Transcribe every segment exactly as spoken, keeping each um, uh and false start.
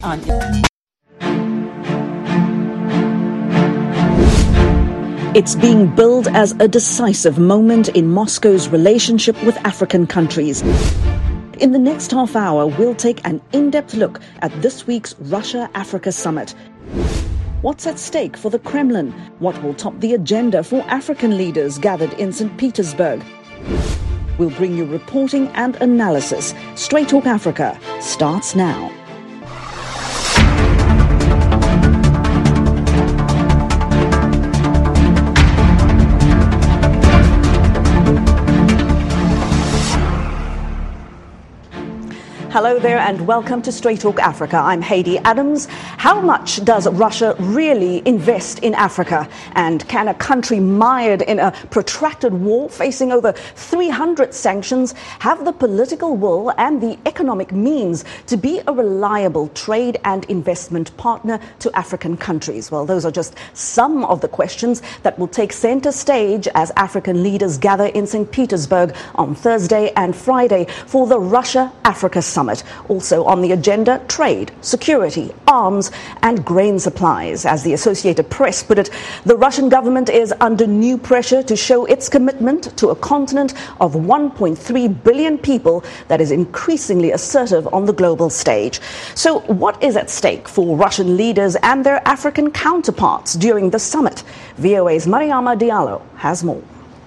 on. It's being billed as a decisive moment in Moscow's relationship with African countries. In the next half hour, we'll take an in-depth look at this week's Russia-Africa summit. What's at stake for the Kremlin? What will top the agenda for African leaders gathered in Saint Petersburg? We'll bring you reporting and analysis. Straight Talk Africa starts now. Hello there and welcome to Straight Talk Africa. I'm Haiti Adams. How much does Russia really invest in Africa? And can a country mired in a protracted war facing over three hundred sanctions have the political will and the economic means to be a reliable trade and investment partner to African countries? Well, those are just some of the questions that will take center stage as African leaders gather in Saint Petersburg on Thursday and Friday for the Russia-Africa Summit. Also on the agenda, trade, security, arms and grain supplies. As the Associated Press put it, the Russian government is under new pressure to show its commitment to a continent of one point three billion people that is increasingly assertive on the global stage. So what is at stake for Russian leaders and their African counterparts during the summit? V O A's Mariama Diallo has more.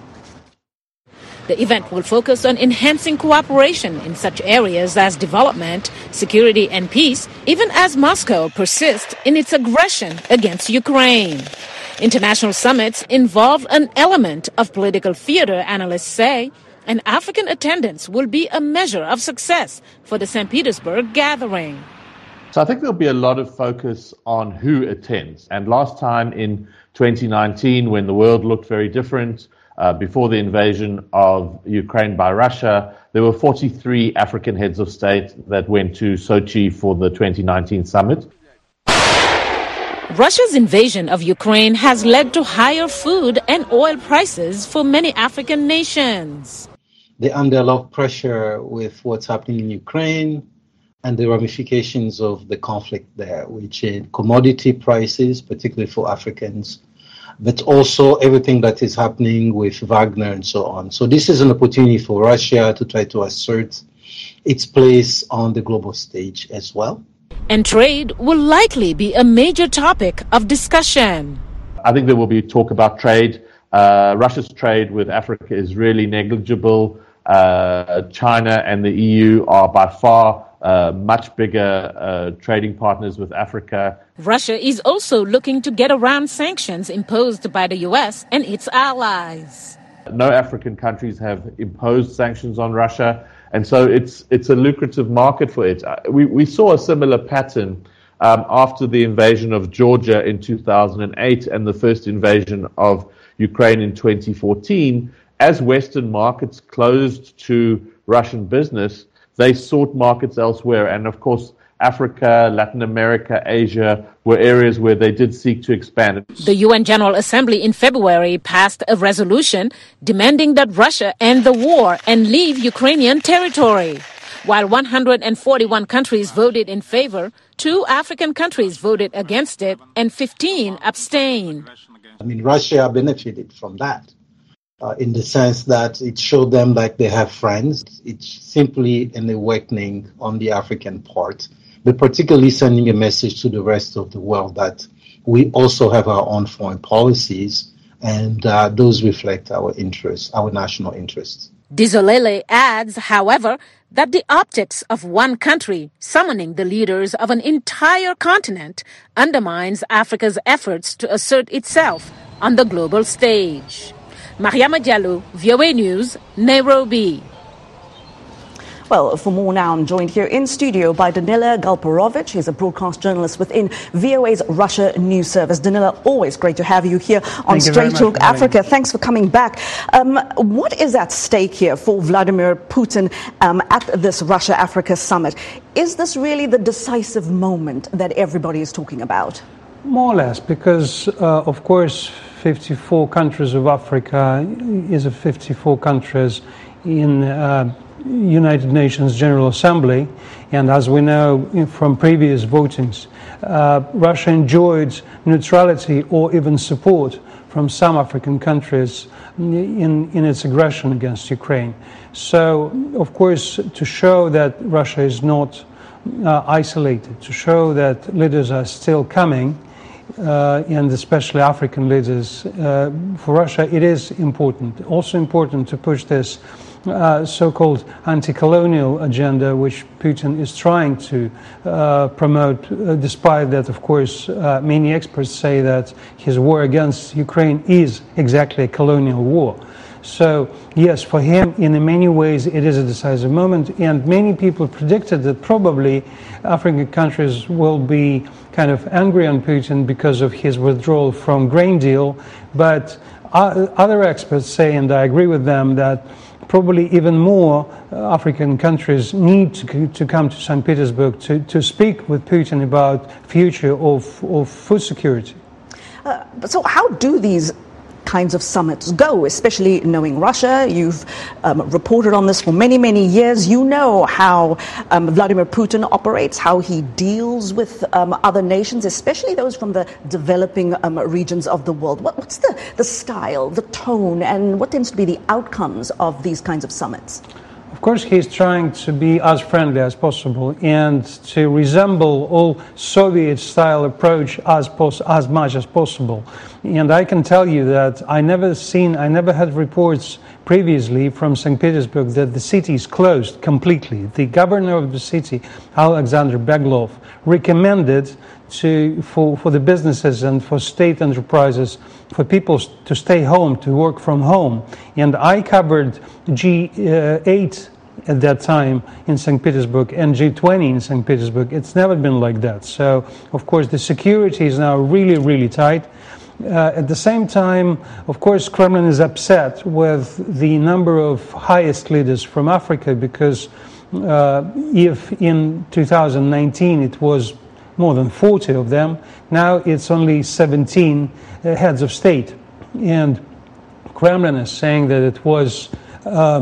The event will focus on enhancing cooperation in such areas as development, security and peace, even as Moscow persists in its aggression against Ukraine. International summits involve an element of political theater, analysts say, and African attendance will be a measure of success for the Saint Petersburg gathering. So I think there'll be a lot of focus on who attends. And last time in twenty nineteen, when the world looked very different, Uh, before the invasion of Ukraine by Russia, there were forty-three African heads of state that went to Sochi for the twenty nineteen summit. Russia's invasion of Ukraine has led to higher food and oil prices for many African nations. They're under a lot of pressure with what's happening in Ukraine and the ramifications of the conflict there, which is commodity prices, particularly for Africans, but also everything that is happening with Wagner and so on. So this is an opportunity for Russia to try to assert its place on the global stage as well. And trade will likely be a major topic of discussion. I think there will be talk about trade. Uh, Russia's trade with Africa is really negligible. Uh, China and the E U are by far Uh, much bigger uh, trading partners with Africa. Russia is also looking to get around sanctions imposed by the U S and its allies. No African countries have imposed sanctions on Russia, and so it's it's a lucrative market for it. We, we saw a similar pattern um, after the invasion of Georgia in two thousand eight and the first invasion of Ukraine in twenty fourteen. As Western markets closed to Russian business, they sought markets elsewhere. And of course, Africa, Latin America, Asia were areas where they did seek to expand. The U N General Assembly in February passed a resolution demanding that Russia end the war and leave Ukrainian territory. While one hundred forty-one countries voted in favor, two African countries voted against it and fifteen abstained. I mean, Russia benefited from that. Uh, in the sense that it showed them like they have friends. It's simply an awakening on the African part, but particularly sending a message to the rest of the world that we also have our own foreign policies, and uh, those reflect our interests, our national interests. Dizolele adds, however, that the optics of one country summoning the leaders of an entire continent undermines Africa's efforts to assert itself on the global stage. Mariama Diallo, V O A News, Nairobi. Well, for more now, I'm joined here in studio by Danila Galperovich. He's a broadcast journalist within V O A's Russia News Service. Danila, always great to have you here on Straight Talk Africa. Thanks for coming back. Um, what is at stake here for Vladimir Putin um, at this Russia-Africa summit? Is this really the decisive moment that everybody is talking about? More or less, because, uh, of course, fifty-four countries of Africa is a fifty-four countries in uh, United Nations General Assembly, and as we know from previous votings, uh, Russia enjoyed neutrality or even support from some African countries in, in its aggression against Ukraine. So, of course, to show that Russia is not uh, isolated, to show that leaders are still coming, uh, and especially African leaders, uh, for Russia it is important. Also important to push this Uh, so-called anti-colonial agenda, which Putin is trying to uh, promote, uh, despite that, of course, uh, many experts say that his war against Ukraine is exactly a colonial war. So, yes, for him, in many ways, it is a decisive moment, and many people predicted that probably African countries will be kind of angry on Putin because of his withdrawal from grain deal, but uh, other experts say, and I agree with them, that probably even more uh, African countries need to, to come to Saint Petersburg to, to speak with Putin about future of, of food security. Uh, so how do these kinds of summits go, especially knowing Russia? You've um, reported on this for many, many years. You know how um, Vladimir Putin operates, how he deals with um, other nations, especially those from the developing um, regions of the world. What, what's the, the style, the tone, and what tends to be the outcomes of these kinds of summits? Of course, he's trying to be as friendly as possible and to resemble all Soviet-style approach as pos- as much as possible. And I can tell you that I never seen, I never had reports previously from Saint Petersburg that the city is closed completely. The governor of the city, Alexander Beglov, recommended to for, for the businesses and for state enterprises, for people to stay home, to work from home. And I covered G eight at that time in Saint Petersburg and G twenty in Saint Petersburg. It's never been like that. So, of course, the security is now really, really tight. Uh, at the same time, of course, Kremlin is upset with the number of highest leaders from Africa because uh, if in two thousand nineteen it was more than forty of them, now it's only seventeen uh, heads of state. And Kremlin is saying that it was uh,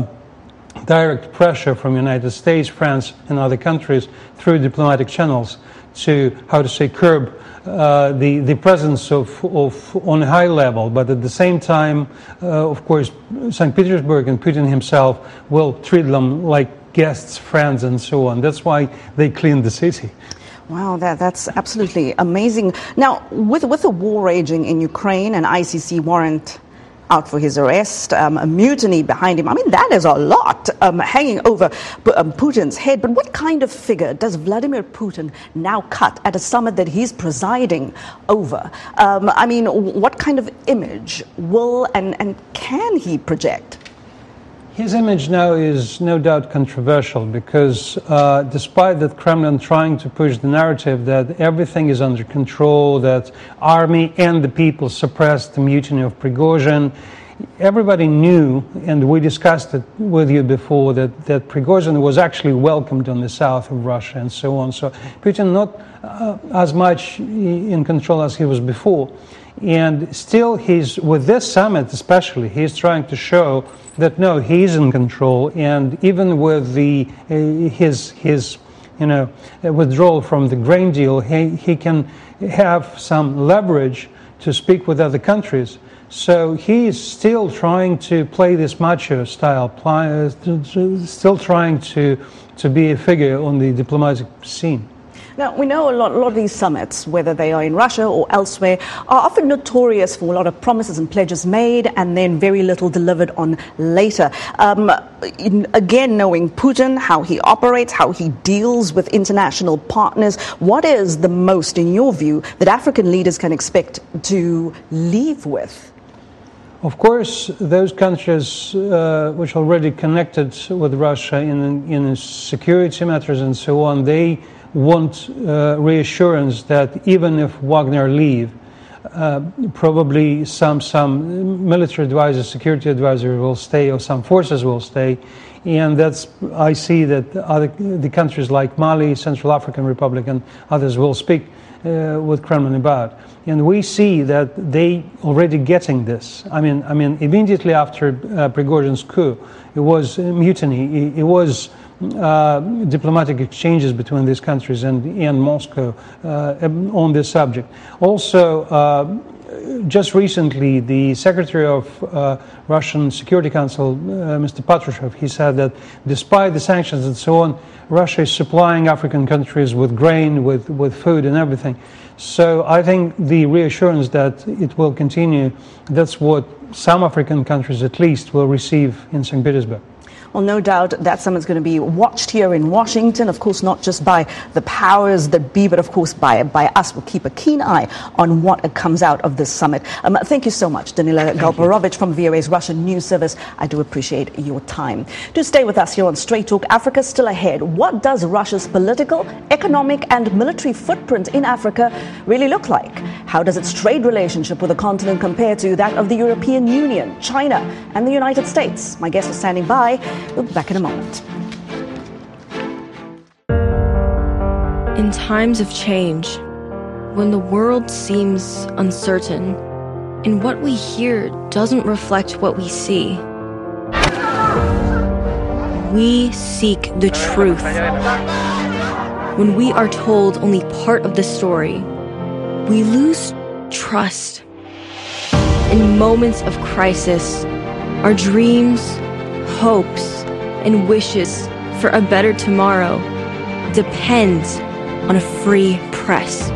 direct pressure from the United States, France, and other countries through diplomatic channels to, how to say, curb uh, the, the presence of, of on a high level. But at the same time, uh, of course, Saint Petersburg and Putin himself will treat them like guests, friends, and so on. That's why they cleaned the city. Wow, that, that's absolutely amazing. Now, with, with the war raging in Ukraine, an I C C warrant out for his arrest, um, a mutiny behind him, I mean, that is a lot um, hanging over um, Putin's head. But what kind of figure does Vladimir Putin now cut at a summit that he's presiding over? Um, I mean, what kind of image will and, and can he project? His image now is no doubt controversial because uh, despite that Kremlin trying to push the narrative that everything is under control, that army and the people suppressed the mutiny of Prigozhin, everybody knew, and we discussed it with you before, that, that Prigozhin was actually welcomed on the south of Russia and so on. So Putin not uh, as much in control as he was before. And still, he's with this summit especially, he's trying to show that no, he's in control, and even with the uh, his his you know withdrawal from the grain deal, he he can have some leverage to speak with other countries. So he's still trying to play this macho style, still trying to to be a figure on the diplomatic scene. Now, we know a lot, a lot of these summits, whether they are in Russia or elsewhere, are often notorious for a lot of promises and pledges made and then very little delivered on later. Um, in, again, knowing Putin, how he operates, how he deals with international partners, what is the most, in your view, that African leaders can expect to leave with? Of course, those countries uh, which are already connected with Russia in, in security matters and so on, they want uh, reassurance that even if Wagner leave, uh, probably some some military advisors, security advisors will stay, or some forces will stay. And that's, I see that other the countries like Mali, Central African Republic, and others will speak uh, with Kremlin about. And we see that they already getting this. I mean, I mean, immediately after uh, Prigozhin's coup, it was mutiny. It, it was uh, diplomatic exchanges between these countries and and Moscow uh, on this subject. Also. Uh, Just recently, the Secretary of uh, Russian Security Council, uh, Mister Patrushev, he said that despite the sanctions and so on, Russia is supplying African countries with grain, with, with food and everything. So I think the reassurance that it will continue, that's what some African countries at least will receive in Saint Petersburg. Well, no doubt that summit's going to be watched here in Washington, of course, not just by the powers that be, but of course by by us. We'll keep a keen eye on what comes out of this summit. Um, thank you so much, Danila Galperovich from V O A's Russian News Service. I do appreciate your time. Do stay with us here on Straight Talk Africa. Still ahead, what does Russia's political, economic and military footprint in Africa really look like? How does its trade relationship with the continent compare to that of the European Union, China and the United States? My guest is standing by. We'll be back in a moment. In times of change, when the world seems uncertain and what we hear doesn't reflect what we see, we seek the truth. When we are told only part of the story, we lose trust. In moments of crisis, our dreams, hopes, and wishes for a better tomorrow depends on a free press.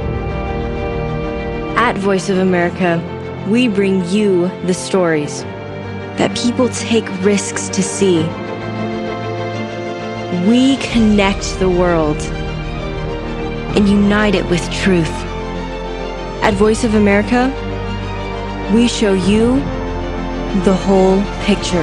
At Voice of America, we bring you the stories that people take risks to see. We connect the world and unite it with truth. At Voice of America, we show you the whole picture.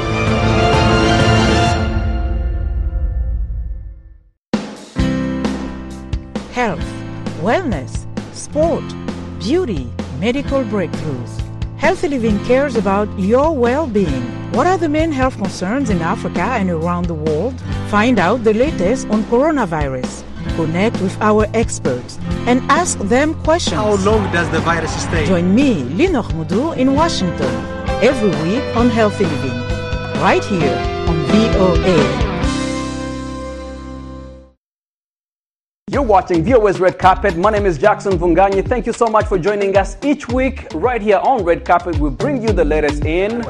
Health, wellness, sport, beauty, medical breakthroughs. Healthy Living cares about your well-being. What are the main health concerns in Africa and around the world? Find out the latest on coronavirus. Connect with our experts and ask them questions. How long does the virus stay? Join me, Linor Moudou, in Washington every week on Healthy Living, right here on V O A. You're watching V O A's Red Carpet. My name is Jackson Vunganyi. Thank you so much for joining us each week right here on Red Carpet. We bring you the latest in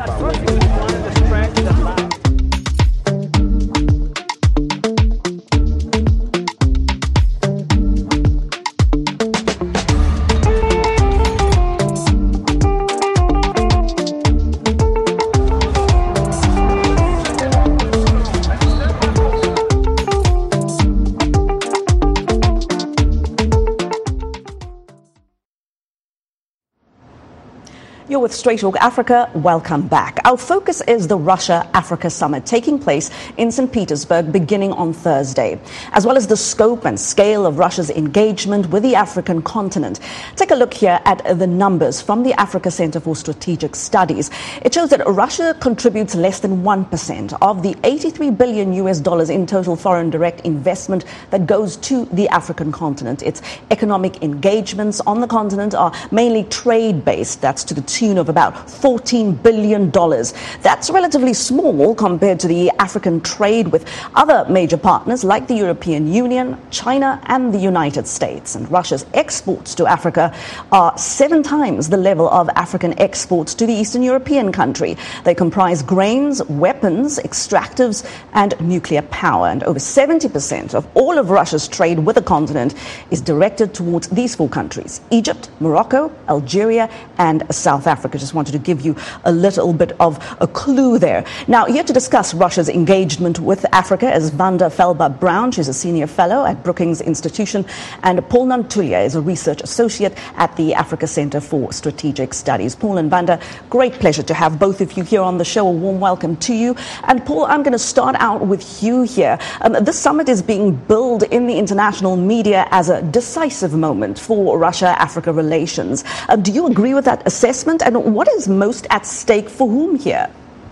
You're with Straight Talk Africa. Welcome back. Our focus is the Russia-Africa Summit taking place in Saint Petersburg beginning on Thursday, as well as the scope and scale of Russia's engagement with the African continent. Take a look here at the numbers from the Africa Center for Strategic Studies. It shows that Russia contributes less than one percent of the eighty-three billion U S dollars in total foreign direct investment that goes to the African continent. Its economic engagements on the continent are mainly trade-based. That's to the tune of about fourteen billion dollars. That's relatively small compared to the African trade with other major partners like the European Union, China and the United States. And Russia's exports to Africa are seven times the level of African exports to the Eastern European country. They comprise grains, weapons, extractives and nuclear power. And over seventy percent of all of Russia's trade with the continent is directed towards these four countries: Egypt, Morocco, Algeria and South Africa. Africa. Just wanted to give you a little bit of a clue there. Now, here to discuss Russia's engagement with Africa is Vanda Felber-Brown. She's a senior fellow at Brookings Institution, and Paul Nantulia is a research associate at the Africa Center for Strategic Studies. Paul and Vanda, great pleasure to have both of you here on the show. A warm welcome to you. And Paul, I'm going to start out with you here. Um, this summit is being billed in the international media as a decisive moment for Russia-Africa relations. Uh, do you agree with that assessment? And what is most at stake for whom here?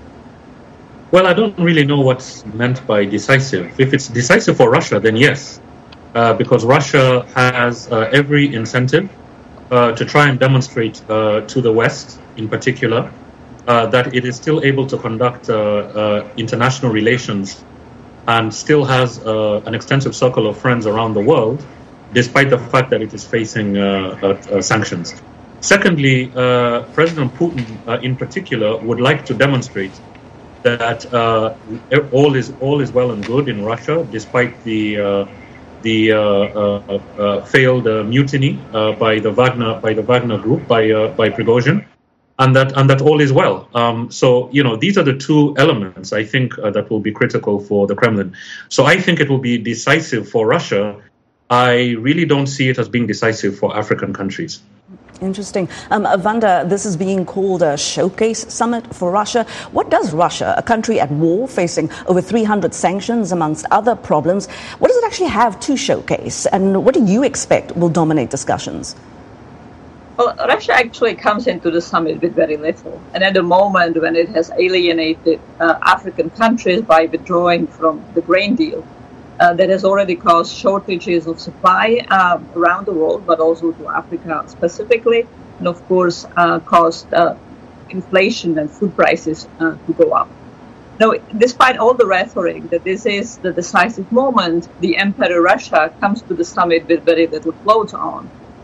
Well, I don't really know what's meant by decisive. If it's decisive for Russia, then yes, uh, because Russia has uh, every incentive uh, to try and demonstrate uh, to the West, in particular, uh, that it is still able to conduct uh, uh, international relations and still has uh, an extensive circle of friends around the world, despite the fact that it is facing uh, uh, uh, sanctions. Secondly, uh, President Putin, uh, in particular, would like to demonstrate that uh, all is all is well and good in Russia, despite the uh, the uh, uh, uh, failed uh, mutiny uh, by the Wagner by the Wagner group by uh, by Prigozhin, and that and that all is well. Um, so you know these are the two elements I think uh, that will be critical for the Kremlin. So I think it will be decisive for Russia. I really don't see it as being decisive for African countries. Interesting. Um, Vanda, this is being called a showcase summit for Russia. What does Russia, a country at war facing over three hundred sanctions amongst other problems, what does it actually have to showcase? And what do you expect will dominate discussions? Well, Russia actually comes into the summit with very little. And at the moment when it has alienated uh, African countries by withdrawing from the grain deal, Uh, that has already caused shortages of supply uh, around the world, but also to Africa specifically, and of course uh, caused uh, inflation and food prices uh, to go up. Now, despite all the rhetoric that this is the decisive moment, the Emperor Russia comes to the summit with very little clothes on.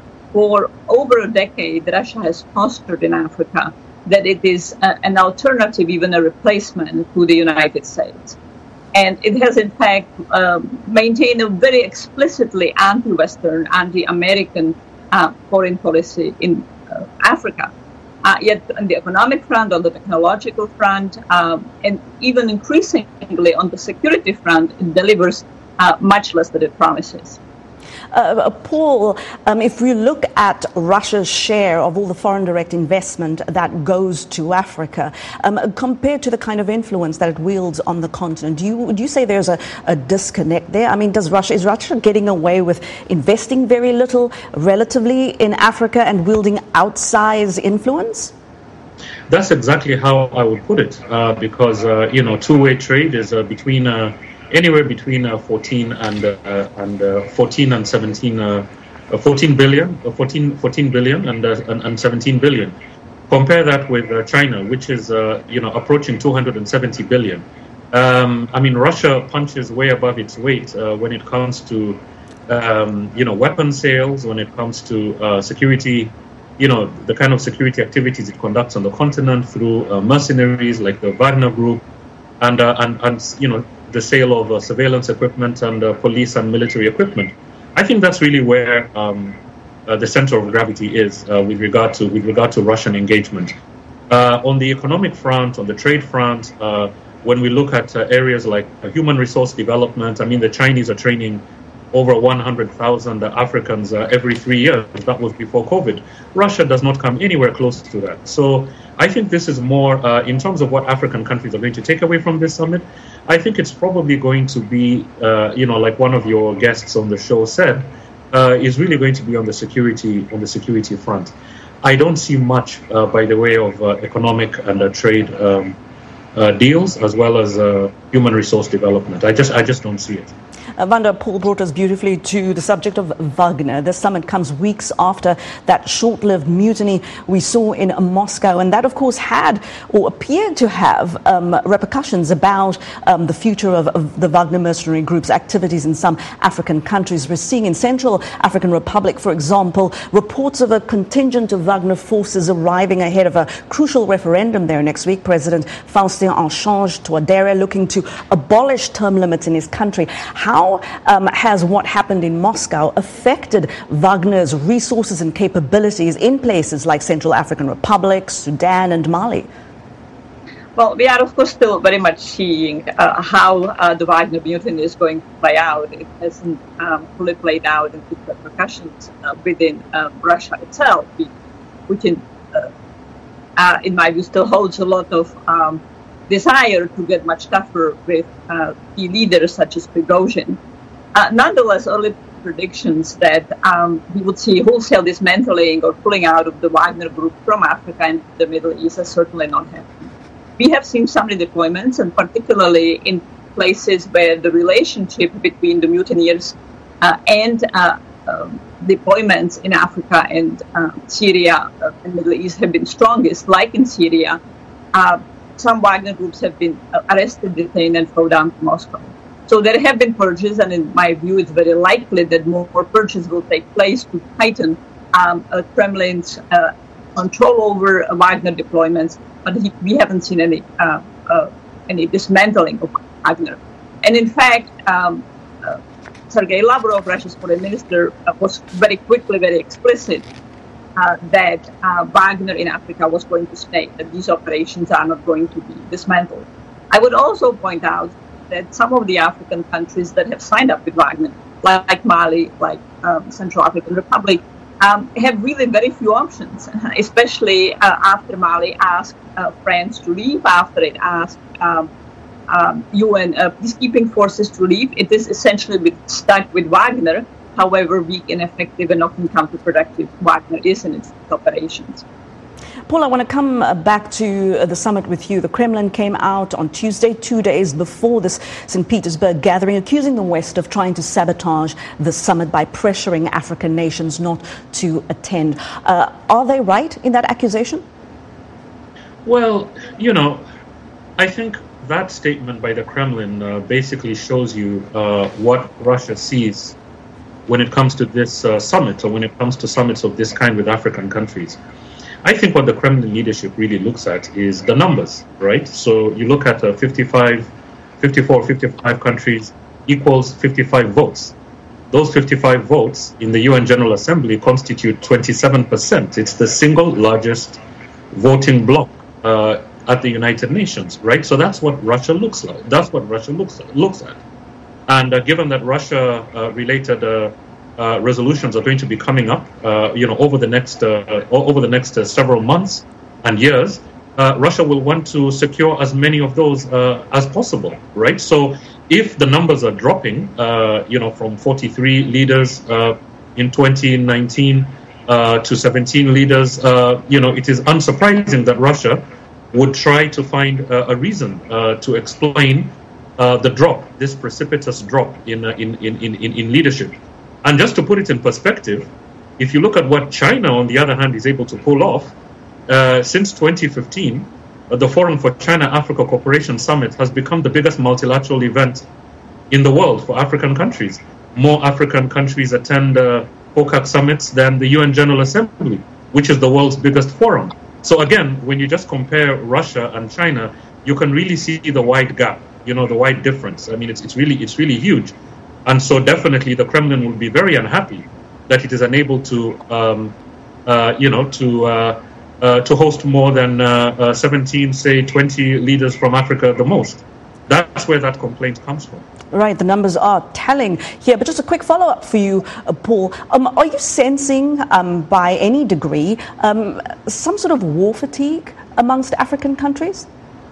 For over a decade, Russia has postured in Africa that it is a, an alternative, even a replacement to the United States. And it has, in fact, um, maintained a very explicitly anti-Western, anti-American uh, foreign policy in uh, Africa. Uh, yet on the economic front, on the technological front, um, and even increasingly on the security front, it delivers uh, much less than it promises. Uh, Paul, um, if we look at Russia's share of all the foreign direct investment that goes to Africa, um, compared to the kind of influence that it wields on the continent, do you would you say there's a, a disconnect there? I mean, does Russia is Russia getting away with investing very little relatively in Africa and wielding outsized influence? That's exactly how I would put it, uh, because uh, you know, two-way trade is uh, between. Uh, Anywhere between uh, fourteen and uh, and uh, fourteen and seventeen, uh, fourteen billion, uh, fourteen, fourteen billion and, uh, and and seventeen billion. Compare that with uh, China, which is uh, you know approaching two hundred seventy billion. Um, I mean, Russia punches way above its weight uh, when it comes to um, you know weapon sales, when it comes to uh, security, you know the kind of security activities it conducts on the continent through uh, mercenaries like the Wagner Group, and uh, and and you know. the sale of uh, surveillance equipment and uh, police and military equipment. I think that's really where um, uh, the center of gravity is uh, with regard to with regard to Russian engagement. Uh, on the economic front, on the trade front, uh, when we look at uh, areas like uh, human resource development, I mean, the Chinese are training over one hundred thousand uh, Africans uh, every three years. That was before COVID. Russia does not come anywhere close to that. So I think this is more, uh, in terms of what African countries are going to take away from this summit, I think it's probably going to be, uh, you know, like one of your guests on the show said, uh, is really going to be on the security on the security front. I don't see much uh, by the way of uh, economic and uh, trade um, uh, deals, as well as uh, human resource development. I just I just don't see it. Uh, Vanda, Paul brought us beautifully to the subject of Wagner. This summit comes weeks after that short-lived mutiny we saw in Moscow, and that, of course, had or appeared to have um, repercussions about um, the future of, of the Wagner mercenary group's activities in some African countries. We're seeing in Central African Republic, for example, reports of a contingent of Wagner forces arriving ahead of a crucial referendum there next week. President Faustin Archange Touadéra looking to abolish term limits in his country. How How um, has what happened in Moscow affected Wagner's resources and capabilities in places like Central African Republic, Sudan, and Mali? Well, we are, of course, still very much seeing uh, how uh, the Wagner mutiny is going to play out. It hasn't um, fully played out in the repercussions uh, within uh, Russia itself. Putin, uh, uh, in my view, still holds a lot of um, desire to get much tougher with uh, key leaders such as Prigozhin. Uh, nonetheless, early predictions that um, we would see wholesale dismantling or pulling out of the Wagner group from Africa and the Middle East has certainly not happened. We have seen some redeployments, and particularly in places where the relationship between the mutineers uh, and uh, um, deployments in Africa and uh, Syria uh, and Middle East have been strongest, like in Syria. Uh, some Wagner groups have been arrested, detained, and flown down to Moscow. So there have been purges, and in my view, it's very likely that more purges will take place to tighten um, uh, Kremlin's uh, control over uh, Wagner deployments. But he, we haven't seen any uh, uh, any dismantling of Wagner. And in fact, um, uh, Sergei Lavrov, Russia's foreign minister, uh, was very quickly very explicit uh, that uh, Wagner in Africa was going to stay, that these operations are not going to be dismantled. I would also point out that some of the African countries that have signed up with Wagner, like Mali, like um, Central African Republic, Um, have really very few options, especially uh, after Mali asked uh, France to leave, after it asked um, um, U N uh, peacekeeping forces to leave. It is essentially with, stuck with Wagner, however weak, ineffective, and often counterproductive Wagner is in its operations. Paul, I want to come back to the summit with you. The Kremlin came out on Tuesday, two days before this Saint Petersburg gathering, accusing the West of trying to sabotage the summit by pressuring African nations not to attend. Uh, are they right in that accusation? Well, you know, I think that statement by the Kremlin uh, basically shows you uh, what Russia sees when it comes to this uh, summit, or when it comes to summits of this kind with African countries. I think what the Kremlin leadership really looks at is the numbers, right? So you look at uh, fifty-five, fifty-four, fifty-five countries equals fifty-five votes. Those fifty-five votes in the U N General Assembly constitute twenty-seven percent. It's the single largest voting bloc uh, at the United Nations, right? So that's what Russia looks like. That's what Russia looks looks at. And uh, given that Russia-related uh, Uh, resolutions are going to be coming up, uh, you know, over the next uh, over the next uh, several months and years. Uh, Russia will want to secure as many of those uh, as possible, right? So, if the numbers are dropping, uh, you know, from forty-three leaders uh, in twenty nineteen uh, to seventeen leaders, uh, you know, it is unsurprising that Russia would try to find uh, a reason uh, to explain uh, the drop, this precipitous drop in uh, in, in in in leadership. And just to put it in perspective, if you look at what China, on the other hand, is able to pull off, uh, since twenty fifteen, uh, the Forum for China-Africa Cooperation Summit has become the biggest multilateral event in the world for African countries. More African countries attend uh, P O C A C summits than the U N General Assembly, which is the world's biggest forum. So again, when you just compare Russia and China, you can really see the wide gap, you know, the wide difference. I mean, it's, it's really it's really huge. And so definitely the Kremlin will be very unhappy that it is unable to, um, uh, you know, to uh, uh, to host more than uh, uh, seventeen, say, twenty leaders from Africa the most. That's where that complaint comes from. Right, the numbers are telling here. But just a quick follow-up for you, uh, Paul. Um, are you sensing, um, by any degree, um, some sort of war fatigue amongst African countries?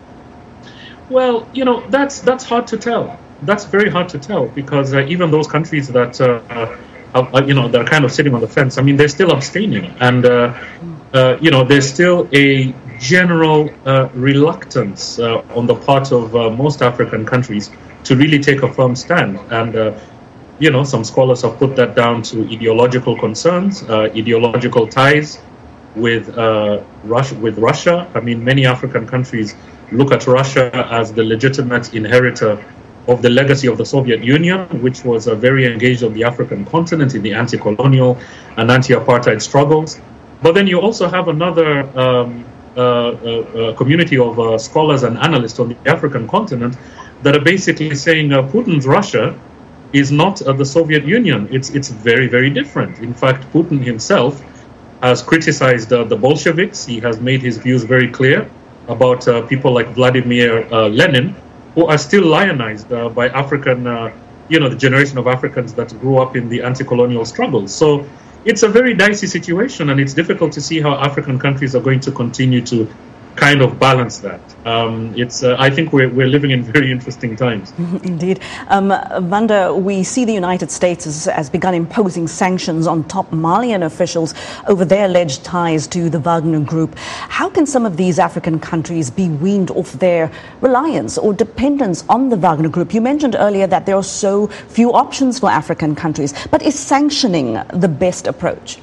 Well, you know, that's that's hard to tell. That's very hard to tell, because uh, even those countries that, uh, uh, you know, that are kind of sitting on the fence, I mean, they're still abstaining. And, uh, uh, you know, there's still a general uh, reluctance uh, on the part of uh, most African countries to really take a firm stand. And, uh, you know, some scholars have put that down to ideological concerns, uh, ideological ties with, uh, Russia, with Russia. I mean, many African countries look at Russia as the legitimate inheritor of the legacy of the Soviet Union, which was uh, very engaged on the African continent in the anti-colonial and anti-apartheid struggles. But then you also have another um, uh, uh, community of uh, scholars and analysts on the African continent that are basically saying uh, Putin's Russia is not uh, the Soviet Union. It's it's very, very different. In fact, Putin himself has criticized uh, the Bolsheviks. He has made his views very clear about uh, people like Vladimir uh, Lenin, who are still lionized uh, by African, uh, you know, the generation of Africans that grew up in the anti-colonial struggles. So it's a very dicey situation, and it's difficult to see how African countries are going to continue to kind of balance that. Um, it's. Uh, I think we're we're living in very interesting times. Indeed, um, Wanda. We see the United States has, has begun imposing sanctions on top Malian officials over their alleged ties to the Wagner Group. How can some of these African countries be weaned off their reliance or dependence on the Wagner Group? You mentioned earlier that there are so few options for African countries, but is sanctioning the best approach?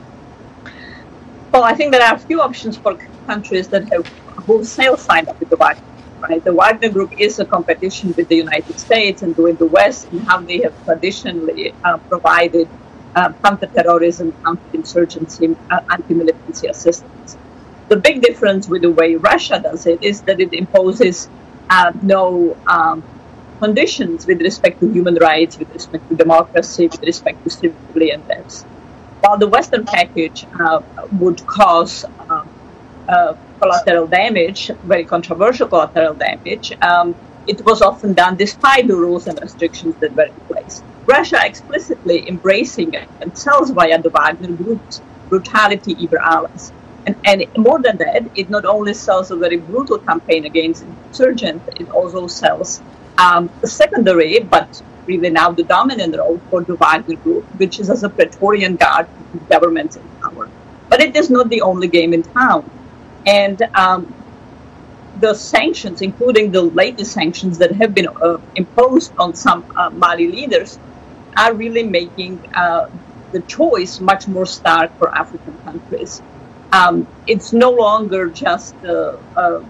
Well, I think there are a few options for countries that have wholesale signed up with the Wagner Group. Right? The Wagner Group is a competition with the United States and with the West in how they have traditionally uh, provided uh, counterterrorism, counterinsurgency, uh, anti-militancy assistance. The big difference with the way Russia does it is that it imposes uh, no um, conditions with respect to human rights, with respect to democracy, with respect to civilian deaths. While the Western package uh, would cause uh, uh, collateral damage, very controversial collateral damage, um, it was often done despite the rules and restrictions that were in place. Russia explicitly embracing it and sells via the Wagner Group's brutality either allies. And, and more than that, it not only sells a very brutal campaign against insurgents, it also sells um, a secondary, but really now the dominant role for the Wagner Group, which is as a Praetorian Guard to governments in power. But it is not the only game in town. And um, the sanctions, including the latest sanctions that have been uh, imposed on some uh, Mali leaders, are really making uh, the choice much more stark for African countries. Um, it's no longer just a, a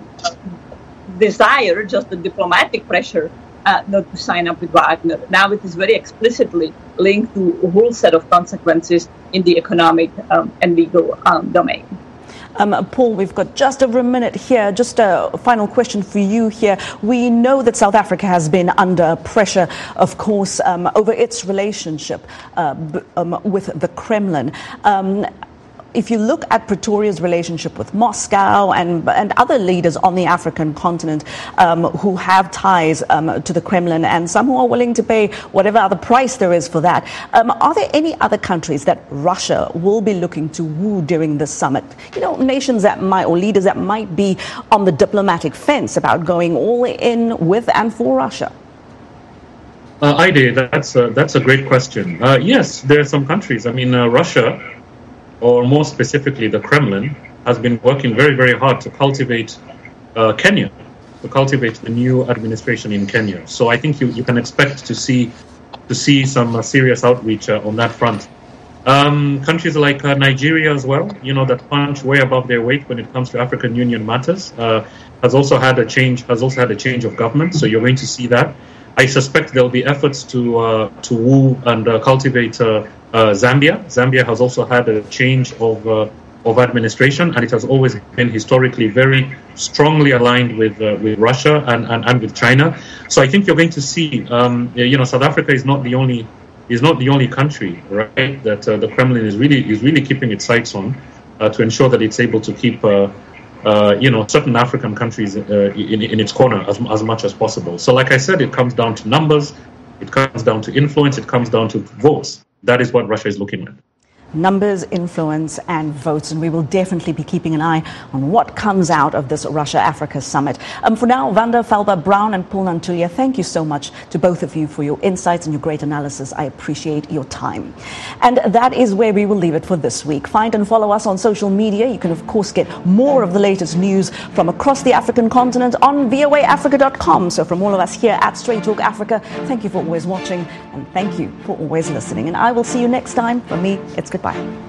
desire, just a diplomatic pressure uh, not to sign up with Wagner. Now it is very explicitly linked to a whole set of consequences in the economic um, and legal um, domain. Um, Paul, we've got just over a minute here. Just a final question for you here. We know that South Africa has been under pressure, of course, um, over its relationship uh, b- um, with the Kremlin. Um, If you look at Pretoria's relationship with Moscow and and other leaders on the African continent um, who have ties um, to the Kremlin, and some who are willing to pay whatever other price there is for that, um, are there any other countries that Russia will be looking to woo during this summit? You know, nations that might, or leaders that might be on the diplomatic fence about going all in with and for Russia? Uh, Aide, that's a, that's a great question. Uh, yes, there are some countries. I mean, uh, Russia, or more specifically the Kremlin, has been working very, very hard to cultivate uh, Kenya, to cultivate the new administration in Kenya. So I think you, you can expect to see to see some uh, serious outreach uh, on that front. Um, countries like uh, Nigeria as well, you know, that punch way above their weight when it comes to African Union matters, uh, has also had a change. Has also had a change of government. So you're going to see that. I suspect there'll be efforts to uh, to woo and uh, cultivate uh, uh, Zambia. Zambia has also had a change of uh, of administration, and it has always been historically very strongly aligned with uh, with Russia and, and, and with China. So I think you're going to see, um, you know, South Africa is not the only is not the only country, right, that uh, the Kremlin is really is really keeping its sights on uh, to ensure that it's able to keep. Uh, Uh, you know, certain African countries uh, in, in its corner as, as much as possible. So like I said, it comes down to numbers, it comes down to influence, it comes down to votes. That is what Russia is looking at. Numbers, influence and votes, and we will definitely be keeping an eye on what comes out of this Russia-Africa summit. Um, for now, Wanda Felber-Brown and Paul Nantulia, thank you so much to both of you for your insights and your great analysis. I appreciate your time. And that is where we will leave it for this week. Find and follow us on social media. You can, of course, get more of the latest news from across the African continent on V O A Africa dot com. So from all of us here at Straight Talk Africa, thank you for always watching and thank you for always listening. And I will see you next time. For me, it's goodbye.